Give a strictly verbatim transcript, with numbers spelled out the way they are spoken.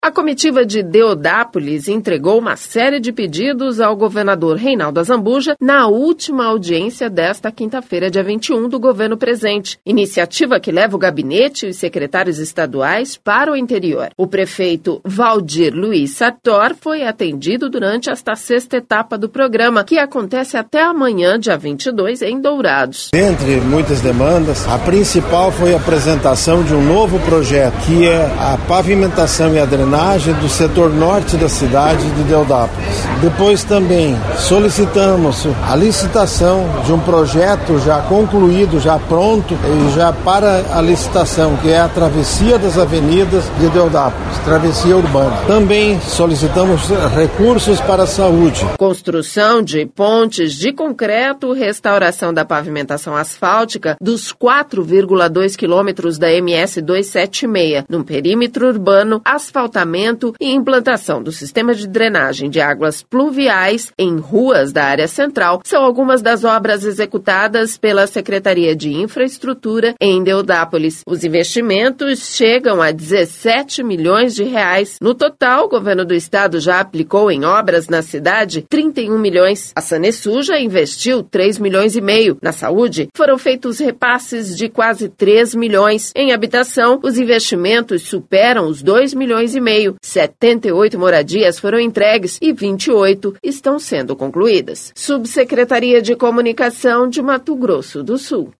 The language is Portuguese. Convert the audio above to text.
A comitiva de Deodápolis entregou uma série de pedidos ao governador Reinaldo Azambuja na última audiência desta quinta-feira, dia vinte e um, do governo presente. Iniciativa que leva o gabinete e os secretários estaduais para o interior. O prefeito Valdir Luiz Sartor foi atendido durante esta sexta etapa do programa, que acontece até amanhã, dia vinte e dois, em Dourados. Entre muitas demandas, a principal foi a apresentação de um novo projeto, que é a pavimentação e a drenagem do setor norte da cidade de Deodápolis. Depois também solicitamos a licitação de um projeto já concluído, já pronto e já para a licitação, que é a travessia das avenidas de Deodápolis, travessia urbana. Também solicitamos recursos para a saúde. Construção de pontes de concreto, restauração da pavimentação asfáltica dos quatro vírgula dois quilômetros da M S duzentos e setenta e seis, no perímetro urbano, asfaltamento e implantação do sistema de drenagem de águas pluviais em ruas da área central são algumas das obras executadas pela Secretaria de Infraestrutura em Deodápolis. Os investimentos chegam a dezessete milhões de reais. No total, o governo do estado já aplicou em obras na cidade trinta e um milhões. A Sanesul já investiu três milhões e meio. Na saúde, foram feitos repasses de quase três milhões. Em habitação, os investimentos superam os dois milhões e meio. setenta e oito moradias foram entregues e vinte e oito estão sendo concluídas. Subsecretaria de Comunicação de Mato Grosso do Sul.